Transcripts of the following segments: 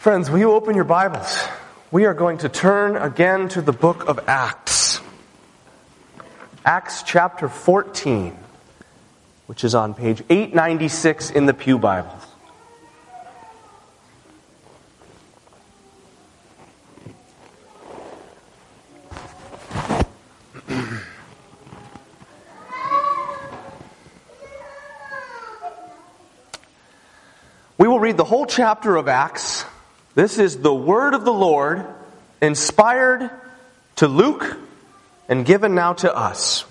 Friends, will you open your Bibles? We are going to turn again to the book of Acts. Acts chapter 14, which is on page 896 in the Pew Bibles. We will read the whole chapter of Acts. This is the word of the Lord, inspired to Luke and given now to us.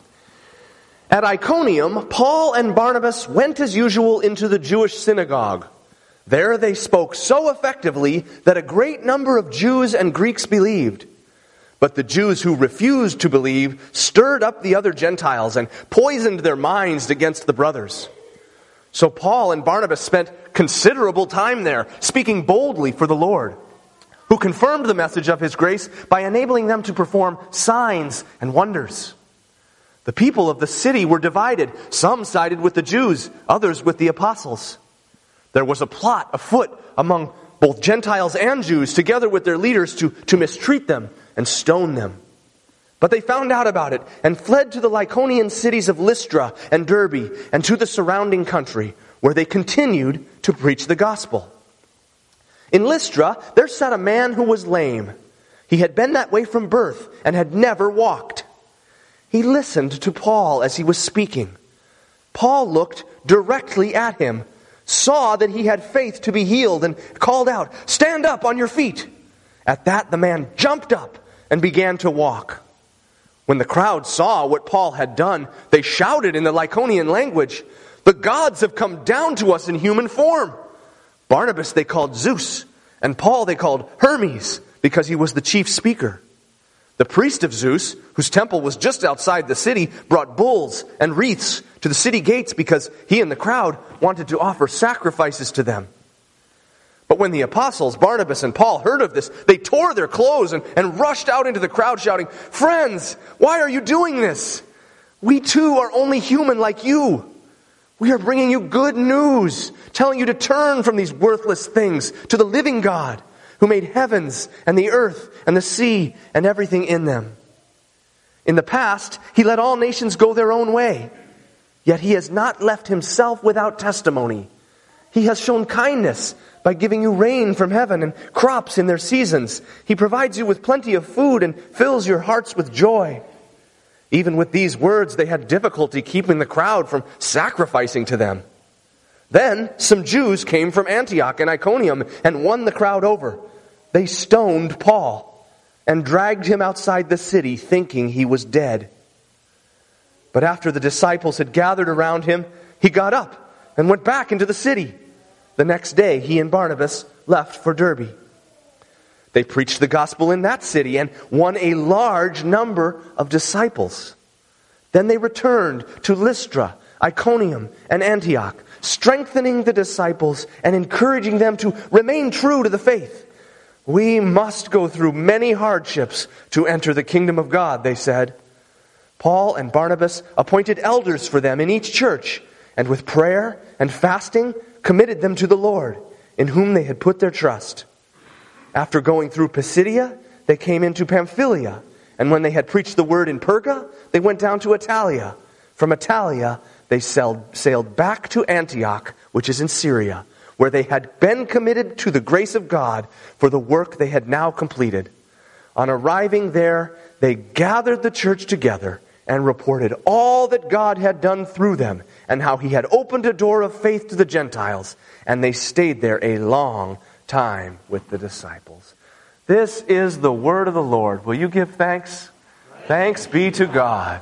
At Iconium, Paul and Barnabas went as usual into the Jewish synagogue. There they spoke so effectively that a great number of Jews and Greeks believed. But the Jews who refused to believe stirred up the other Gentiles and poisoned their minds against the brothers. So Paul and Barnabas spent considerable time there, speaking boldly for the Lord, who confirmed the message of His grace by enabling them to perform signs and wonders. The people of the city were divided. Some sided with the Jews, others with the apostles. There was a plot afoot among both Gentiles and Jews, together with their leaders, to mistreat them and stone them. But they found out about it and fled to the Lycaonian cities of Lystra and Derbe and to the surrounding country, where they continued to preach the gospel. In Lystra, there sat a man who was lame. He had been that way from birth and had never walked. He listened to Paul as he was speaking. Paul looked directly at him, saw that he had faith to be healed, and called out, "Stand up on your feet!" At that, the man jumped up and began to walk. When the crowd saw what Paul had done, they shouted in the Lycaonian language, "The gods have come down to us in human form." Barnabas they called Zeus, and Paul they called Hermes, because he was the chief speaker. The priest of Zeus, whose temple was just outside the city, brought bulls and wreaths to the city gates because he and the crowd wanted to offer sacrifices to them. But when the apostles, Barnabas and Paul, heard of this, they tore their clothes and rushed out into the crowd shouting, "Friends, why are you doing this? We too are only human like you. We are bringing you good news, telling you to turn from these worthless things to the living God, who made heavens and the earth and the sea and everything in them. In the past, He let all nations go their own way, yet He has not left Himself without testimony. He has shown kindness by giving you rain from heaven and crops in their seasons. He provides you with plenty of food and fills your hearts with joy." Even with these words, they had difficulty keeping the crowd from sacrificing to them. Then some Jews came from Antioch and Iconium and won the crowd over. They stoned Paul and dragged him outside the city, thinking he was dead. But after the disciples had gathered around him, he got up and went back into the city. The next day, he and Barnabas left for Derbe. They preached the gospel in that city and won a large number of disciples. Then they returned to Lystra, Iconium, and Antioch, strengthening the disciples and encouraging them to remain true to the faith. "We must go through many hardships to enter the kingdom of God," they said. Paul and Barnabas appointed elders for them in each church, and with prayer and fasting committed them to the Lord, in whom they had put their trust. After going through Pisidia, they came into Pamphylia, and when they had preached the word in Perga, they went down to Attalia. From Attalia, they sailed back to Antioch, which is in Syria, where they had been committed to the grace of God for the work they had now completed. On arriving there, they gathered the church together and reported all that God had done through them, and how He had opened a door of faith to the Gentiles, and they stayed there a long time with the disciples. This is the word of the Lord. Will you give thanks? Thanks be to God.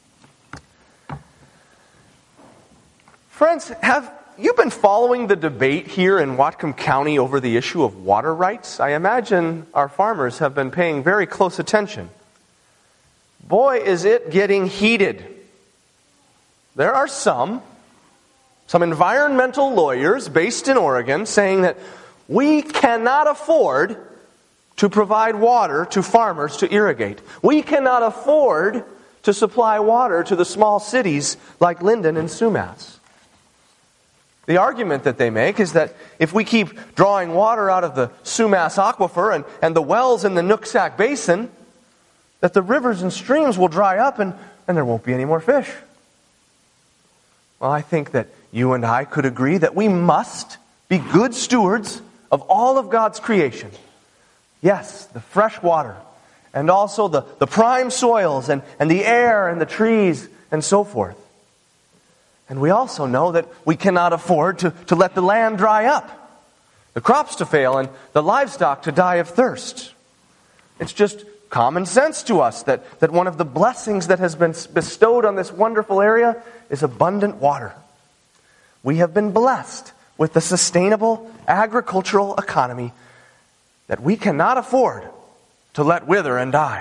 Friends, have you been following the debate here in Whatcom County over the issue of water rights? I imagine our farmers have been paying very close attention. Boy, is it getting heated. There are some environmental lawyers based in Oregon saying that we cannot afford to provide water to farmers to irrigate. We cannot afford to supply water to the small cities like Linden and Sumas. The argument that they make is that if we keep drawing water out of the Sumas Aquifer and the wells in the Nooksack Basin, that the rivers and streams will dry up and there won't be any more fish. Well, I think that you and I could agree that we must be good stewards of all of God's creation. Yes, the fresh water, and also the prime soils and the air and the trees and so forth. And we also know that we cannot afford to let the land dry up, the crops to fail, and the livestock to die of thirst. It's just common sense to us that one of the blessings that has been bestowed on this wonderful area is abundant water. We have been blessed with the sustainable agricultural economy that we cannot afford to let wither and die.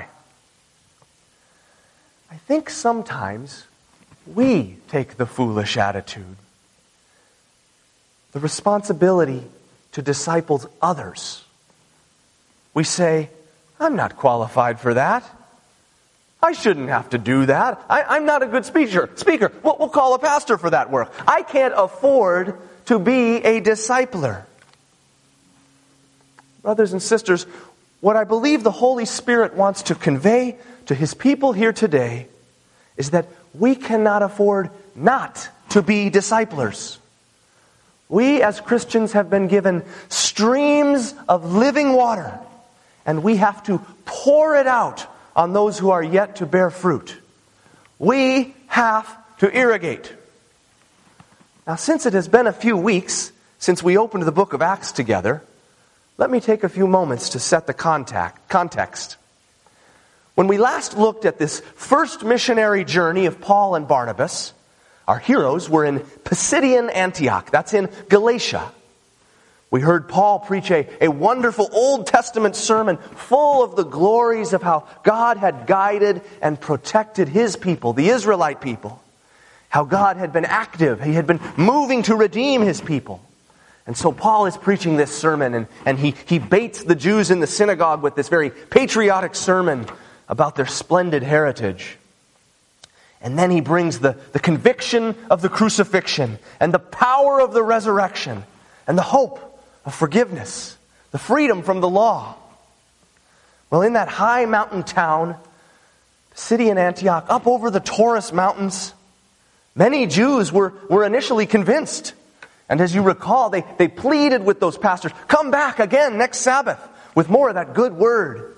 I think sometimes we take the foolish attitude, the responsibility to disciple others. We say, I'm not qualified for that. I shouldn't have to do that. I'm not a good speaker. We'll call a pastor for that work. I can't afford to be a discipler. Brothers and sisters, what I believe the Holy Spirit wants to convey to His people here today is that we cannot afford not to be disciplers. We as Christians have been given streams of living water, and we have to pour it out on those who are yet to bear fruit. We have to irrigate. Now, since it has been a few weeks since we opened the book of Acts together, let me take a few moments to set the context. When we last looked at this first missionary journey of Paul and Barnabas, our heroes were in Pisidian Antioch. That's in Galatia. We heard Paul preach a wonderful Old Testament sermon full of the glories of how God had guided and protected His people, the Israelite people. How God had been active. He had been moving to redeem His people. And so Paul is preaching this sermon, and he baits the Jews in the synagogue with this very patriotic sermon about their splendid heritage. And then he brings the conviction of the crucifixion, and the power of the resurrection, and the hope of forgiveness, the freedom from the law. Well, in that high mountain town, Pisidian Antioch, up over the Taurus Mountains, many Jews were initially convinced. And as you recall, they pleaded with those pastors, come back again next Sabbath with more of that good word.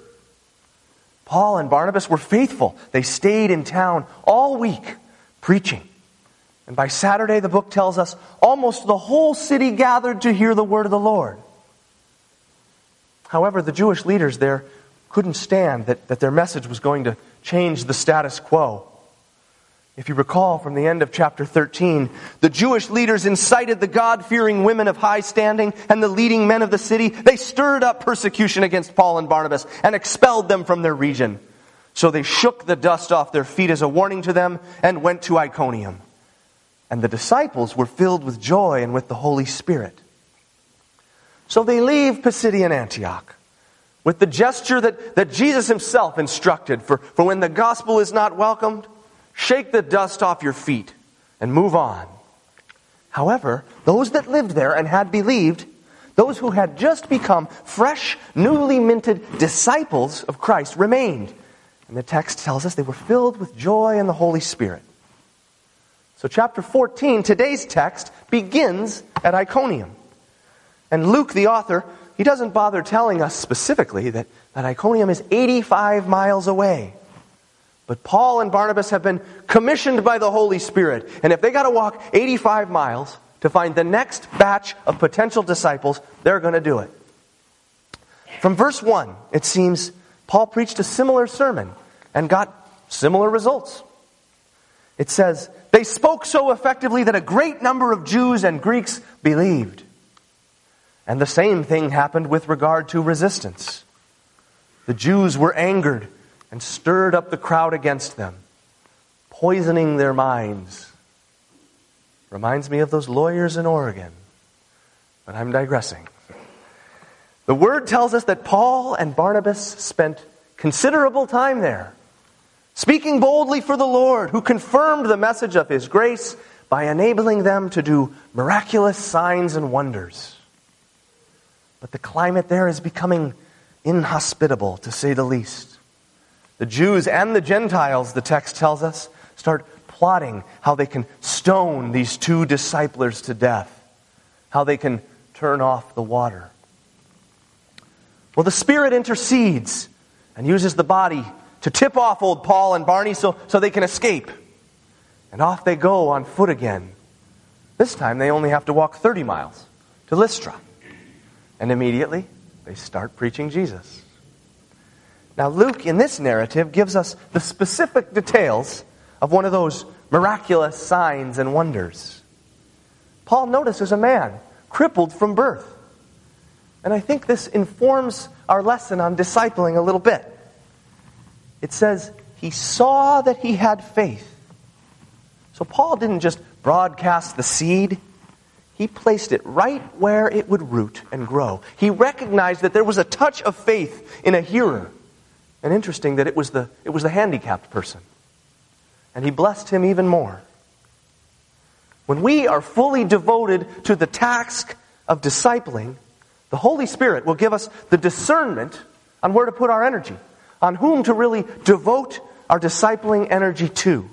Paul and Barnabas were faithful. They stayed in town all week preaching. And by Saturday, the book tells us, almost the whole city gathered to hear the word of the Lord. However, the Jewish leaders there couldn't stand that their message was going to change the status quo. If you recall from the end of chapter 13, the Jewish leaders incited the God-fearing women of high standing and the leading men of the city. They stirred up persecution against Paul and Barnabas and expelled them from their region. So they shook the dust off their feet as a warning to them and went to Iconium. And the disciples were filled with joy and with the Holy Spirit. So they leave Pisidian Antioch with the gesture that Jesus Himself instructed for when the gospel is not welcomed. Shake the dust off your feet and move on. However, those that lived there and had believed, those who had just become fresh, newly minted disciples of Christ remained. And the text tells us they were filled with joy and the Holy Spirit. So chapter 14, today's text, begins at Iconium. And Luke, the author, he doesn't bother telling us specifically that Iconium is 85 miles away. But Paul and Barnabas have been commissioned by the Holy Spirit. And if they got to walk 85 miles to find the next batch of potential disciples, they're going to do it. From verse 1, it seems Paul preached a similar sermon and got similar results. It says, they spoke so effectively that a great number of Jews and Greeks believed. And the same thing happened with regard to resistance. The Jews were angered and stirred up the crowd against them, poisoning their minds. Reminds me of those lawyers in Oregon. But I'm digressing. The Word tells us that Paul and Barnabas spent considerable time there, speaking boldly for the Lord, who confirmed the message of His grace by enabling them to do miraculous signs and wonders. But the climate there is becoming inhospitable, to say the least. The Jews and the Gentiles, the text tells us, start plotting how they can stone these two disciplers to death, how they can turn off the water. Well, the Spirit intercedes and uses the body to tip off old Paul and Barney so they can escape. And off they go on foot again. This time they only have to walk 30 miles to Lystra. And immediately they start preaching Jesus. Now Luke, in this narrative, gives us the specific details of one of those miraculous signs and wonders. Paul notices a man crippled from birth. And I think this informs our lesson on discipling a little bit. It says, he saw that he had faith. So Paul didn't just broadcast the seed. He placed it right where it would root and grow. He recognized that there was a touch of faith in a hearer. And interesting that it was the handicapped person. And he blessed him even more. When we are fully devoted to the task of discipling, the Holy Spirit will give us the discernment on where to put our energy, on whom to really devote our discipling energy to.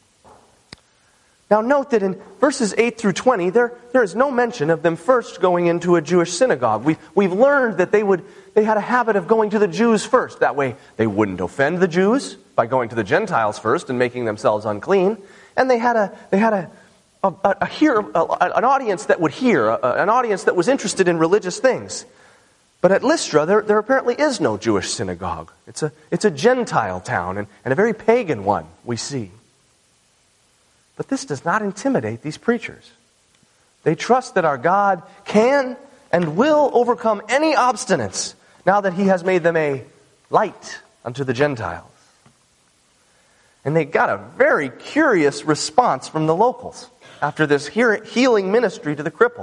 Now note that in verses 8 through 20, there is no mention of them first going into a Jewish synagogue. We've learned that they had a habit of going to the Jews first. That way they wouldn't offend the Jews by going to the Gentiles first and making themselves unclean. And they had an audience that would hear, an audience that was interested in religious things. But at Lystra, there apparently is no Jewish synagogue. It's a Gentile town, and a very pagan one, we see. But this does not intimidate these preachers. They trust that our God can and will overcome any obstinance now that He has made them a light unto the Gentiles. And they got a very curious response from the locals after this healing ministry to the cripple.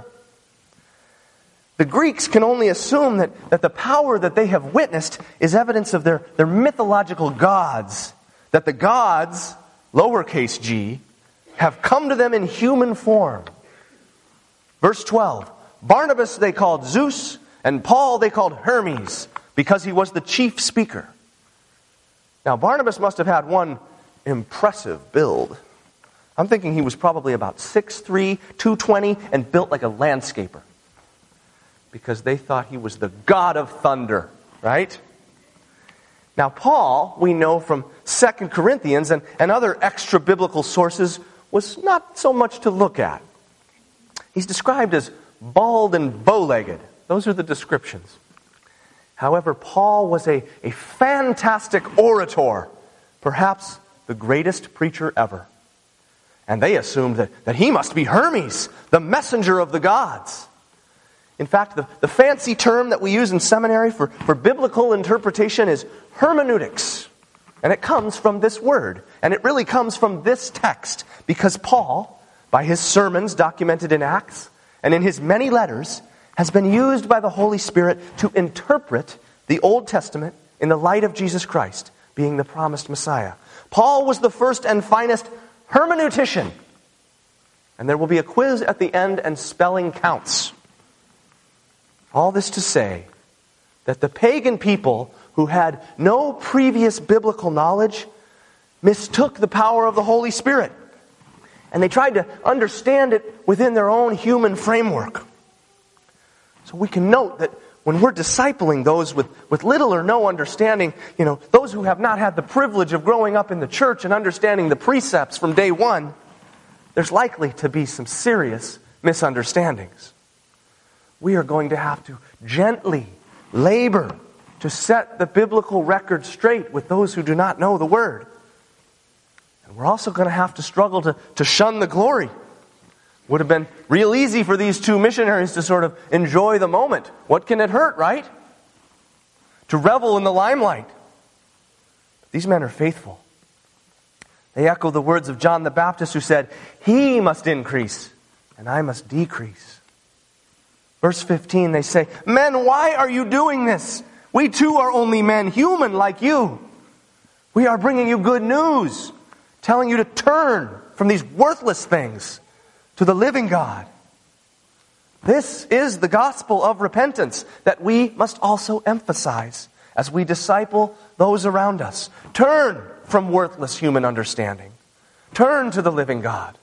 The Greeks can only assume that the power that they have witnessed is evidence of their mythological gods. That the gods, lowercase g, have come to them in human form. Verse 12, Barnabas they called Zeus, and Paul they called Hermes, because he was the chief speaker. Now Barnabas must have had one impressive build. I'm thinking he was probably about 6'3", 220, and built like a landscaper. Because they thought he was the god of thunder, right? Now Paul, we know from 2 Corinthians and other extra-biblical sources, was not so much to look at. He's described as bald and bow-legged. Those are the descriptions. However, Paul was a fantastic orator, perhaps the greatest preacher ever. And they assumed that he must be Hermes, the messenger of the gods. In fact, the fancy term that we use in seminary for biblical interpretation is hermeneutics. And it comes from this word. And it really comes from this text. Because Paul, by his sermons documented in Acts, and in his many letters, has been used by the Holy Spirit to interpret the Old Testament in the light of Jesus Christ, being the promised Messiah. Paul was the first and finest hermeneutician. And there will be a quiz at the end, and spelling counts. All this to say that the pagan people who had no previous biblical knowledge mistook the power of the Holy Spirit. And they tried to understand it within their own human framework. So we can note that when we're discipling those with little or no understanding, those who have not had the privilege of growing up in the church and understanding the precepts from day one, there's likely to be some serious misunderstandings. We are going to have to gently labor to set the biblical record straight with those who do not know the Word. And we're also going to have to struggle to shun the glory. Would have been real easy for these two missionaries to sort of enjoy the moment. What can it hurt, right? To revel in the limelight. These men are faithful. They echo the words of John the Baptist, who said, "He must increase, and I must decrease." Verse 15, they say, "Men, why are you doing this? We too are only men, human like you. We are bringing you good news, telling you to turn from these worthless things to the living God. This is the gospel of repentance that we must also emphasize as we disciple those around us. Turn from worthless human understanding. Turn to the living God.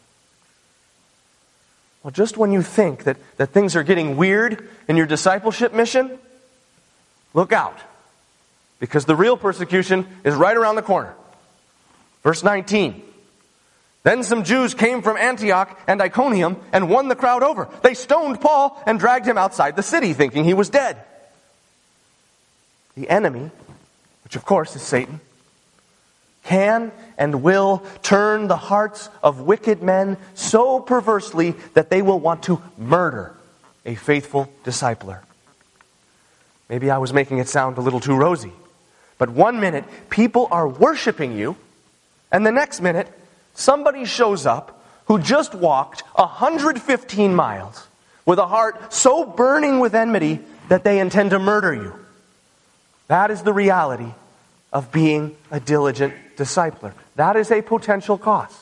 Well, just when you think that things are getting weird in your discipleship mission, look out. Because the real persecution is right around the corner. Verse 19. Then some Jews came from Antioch and Iconium and won the crowd over. They stoned Paul and dragged him outside the city, thinking he was dead. The enemy, which of course is Satan, can and will turn the hearts of wicked men so perversely that they will want to murder a faithful discipler. Maybe I was making it sound a little too rosy. But one minute, people are worshiping you, and the next minute, somebody shows up who just walked 115 miles with a heart so burning with enmity that they intend to murder you. That is the reality of being a diligent discipler. That is a potential cost.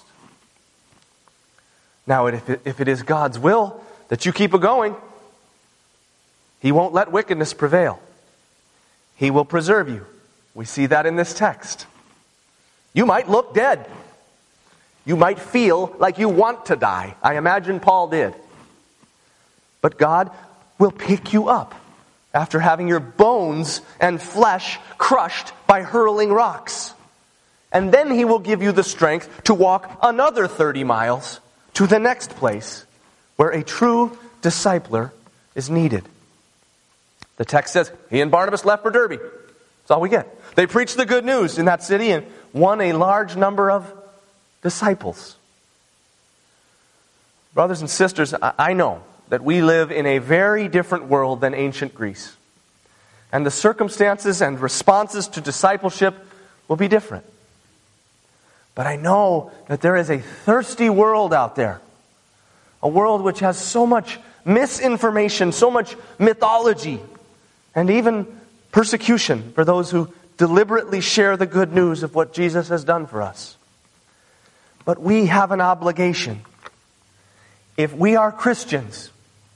Now, if it is God's will that you keep it going, He won't let wickedness prevail. He will preserve you. We see that in this text. You might look dead. You might feel like you want to die. I imagine Paul did. But God will pick you up after having your bones and flesh crushed by hurling rocks. And then He will give you the strength to walk another 30 miles to the next place where a true discipler is needed. The text says, he and Barnabas left for Derbe. That's all we get. They preached the good news in that city and won a large number of disciples. Brothers and sisters, I know that we live in a very different world than ancient Greece. And the circumstances and responses to discipleship will be different. But I know that there is a thirsty world out there. A world which has so much misinformation, so much mythology, and even persecution for those who deliberately share the good news of what Jesus has done for us. But we have an obligation. If we are Christians,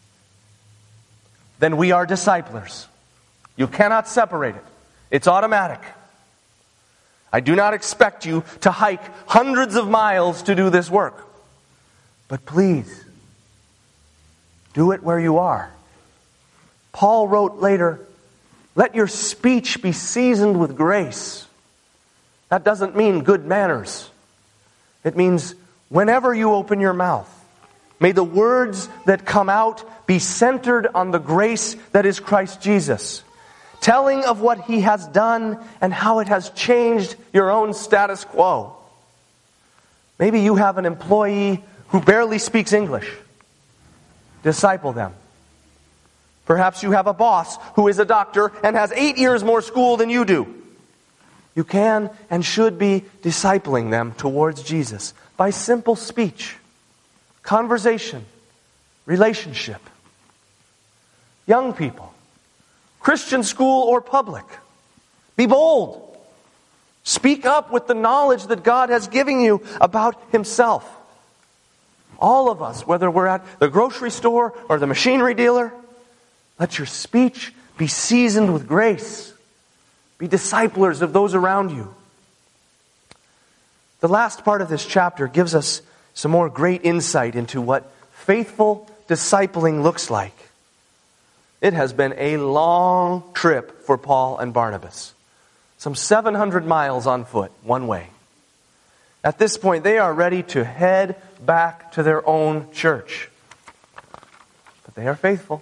then we are disciplers. You cannot separate it. It's automatic. I do not expect you to hike hundreds of miles to do this work. But please, do it where you are. Paul wrote later, let your speech be seasoned with grace. That doesn't mean good manners. It means whenever you open your mouth, may the words that come out be centered on the grace that is Christ Jesus, telling of what He has done and how it has changed your own status quo. Maybe you have an employee who barely speaks English. Disciple them. Perhaps you have a boss who is a doctor and has 8 years more school than you do. You can and should be discipling them towards Jesus by simple speech, conversation, relationship. Young people, Christian school or public, be bold. Speak up with the knowledge that God has given you about Himself. All of us, whether we're at the grocery store or the machinery dealer, let your speech be seasoned with grace. Be disciplers of those around you. The last part of this chapter gives us some more great insight into what faithful discipling looks like. It has been a long trip for Paul and Barnabas. Some 700 miles on foot, one way. At this point, they are ready to head back to their own church. But they are faithful.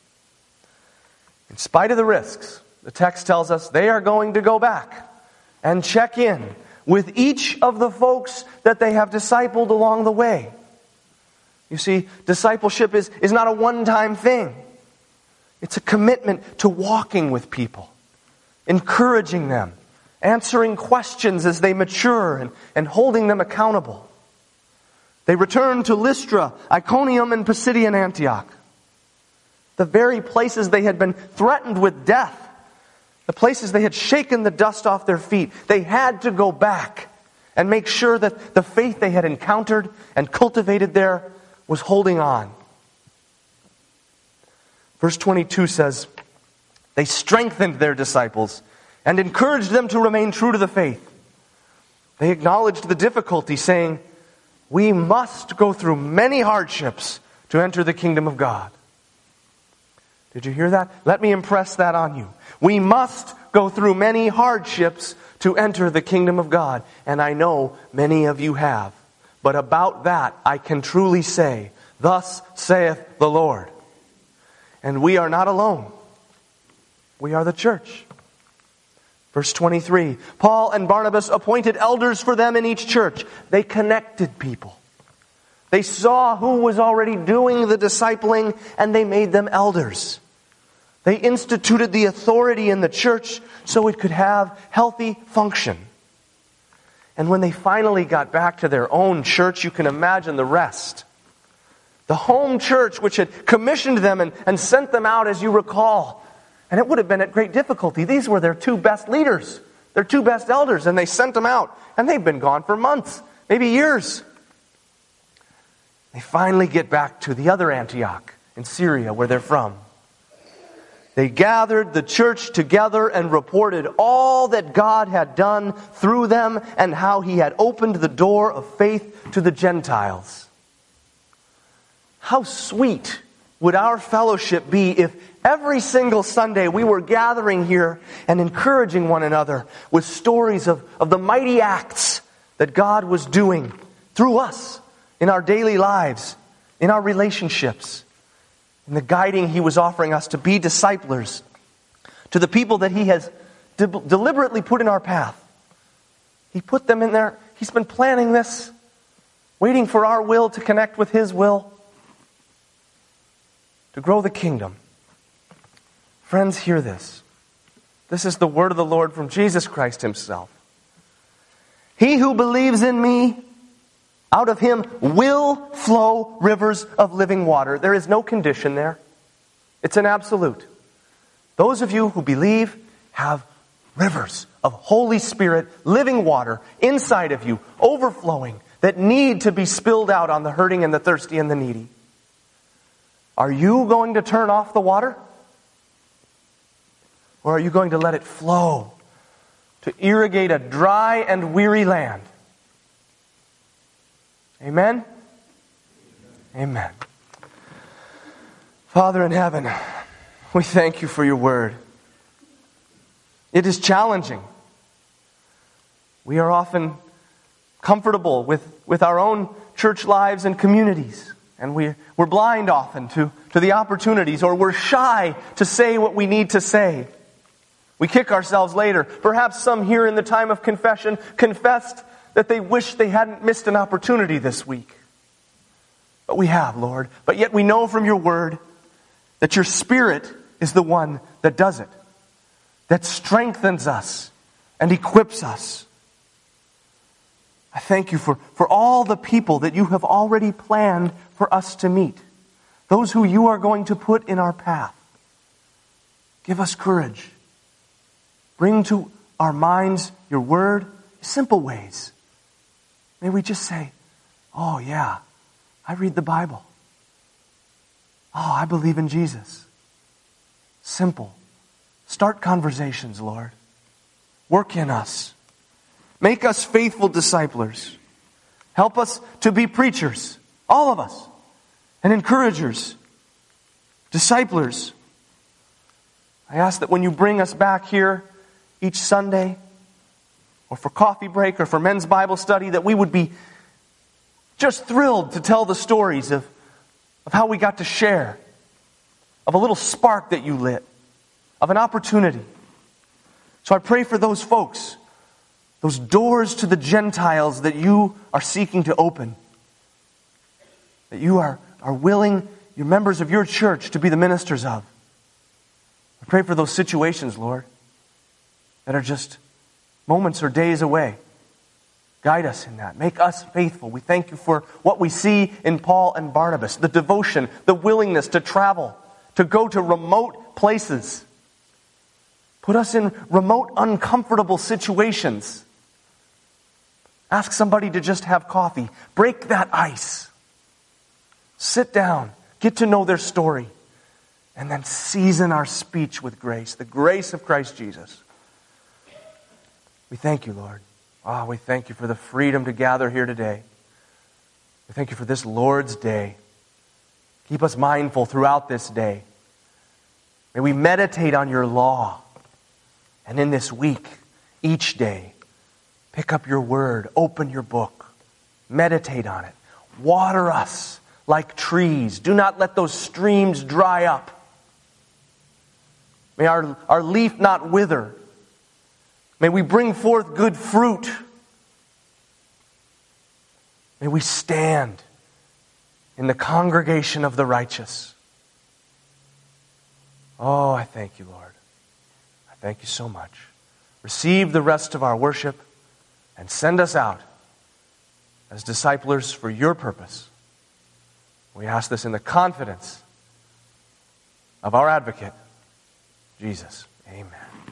In spite of the risks, the text tells us they are going to go back and check in with each of the folks that they have discipled along the way. You see, discipleship is not a one-time thing. It's a commitment to walking with people, encouraging them, answering questions as they mature, and holding them accountable. They returned to Lystra, Iconium, and Pisidian Antioch. The very places they had been threatened with death. The places they had shaken the dust off their feet. They had to go back and make sure that the faith they had encountered and cultivated there was holding on. Verse 22 says, they strengthened their disciples and encouraged them to remain true to the faith. They acknowledged the difficulty, saying, we must go through many hardships to enter the kingdom of God. Did you hear that? Let me impress that on you. We must go through many hardships to enter the kingdom of God. And I know many of you have. But about that I can truly say, thus saith the Lord. And we are not alone. We are the church. Verse 23, Paul and Barnabas appointed elders for them in each church. They connected people. They saw who was already doing the discipling, and they made them elders. They instituted the authority in the church so it could have healthy function. And when they finally got back to their own church, you can imagine the rest. The home church, which had commissioned them and sent them out, as you recall. And it would have been at great difficulty. These were their two best leaders, their two best elders, and they sent them out. And they've been gone for months, maybe years. They finally get back to the other Antioch in Syria, where they're from. They gathered the church together and reported all that God had done through them and how He had opened the door of faith to the Gentiles. How sweet would our fellowship be if every single Sunday we were gathering here and encouraging one another with stories of the mighty acts that God was doing through us in our daily lives, in our relationships, in the guiding He was offering us to be disciplers to the people that He has deliberately put in our path. He put them in there. He's been planning this, waiting for our will to connect with His will, to grow the kingdom. Friends, hear this. This is the word of the Lord from Jesus Christ Himself. He who believes in me, out of him will flow rivers of living water. There is no condition there. It's an absolute. Those of you who believe have rivers of Holy Spirit, living water inside of you, overflowing, that need to be spilled out on the hurting and the thirsty and the needy. Are you going to turn off the water? Or are you going to let it flow to irrigate a dry and weary land? Amen? Amen. Father in heaven, we thank You for Your word. It is challenging. We are often comfortable with our own church lives and communities. And we're blind often to the opportunities, or we're shy to say what we need to say. We kick ourselves later. Perhaps some here in the time of confession confessed that they wish they hadn't missed an opportunity this week. But we have, Lord. But yet we know from Your word that Your Spirit is the one that does it, that strengthens us and equips us. I thank You for all the people that You have already planned for us to meet, those who You are going to put in our path. Give us courage. Bring to our minds Your word, simple ways. May we just say, oh yeah, I read the Bible. Oh, I believe in Jesus. Simple. Start conversations, Lord. Work in us. Make us faithful disciplers. Help us to be preachers, all of us, and encouragers, disciplers. I ask that when You bring us back here each Sunday, or for coffee break, or for men's Bible study, that we would be just thrilled to tell the stories of how we got to share, of a little spark that You lit, of an opportunity. So I pray for those folks, those doors to the Gentiles that You are seeking to open, that You are willing, Your members of Your church, to be the ministers of. I pray for those situations, Lord, that are just moments or days away. Guide us in that. Make us faithful. We thank You for what we see in Paul and Barnabas, the devotion, the willingness to travel, to go to remote places. Put us in remote, uncomfortable situations. Ask somebody to just have coffee. Break that ice Sit down, get to know their story, and then season our speech with grace, the grace of Christ Jesus. We thank you, Lord. We thank you for the freedom to gather here today. We thank you for this Lord's Day. Keep us mindful throughout this day. May we meditate on your law. And in this week, each day, pick up your word, open your book, meditate on it. Water us like trees. Do not let those streams dry up. May our leaf not wither. May we bring forth good fruit. May we stand in the congregation of the righteous. Oh, I thank you, Lord. I thank you so much. Receive the rest of our worship and send us out as disciplers for your purpose. We ask this in the confidence of our advocate, Jesus. Amen.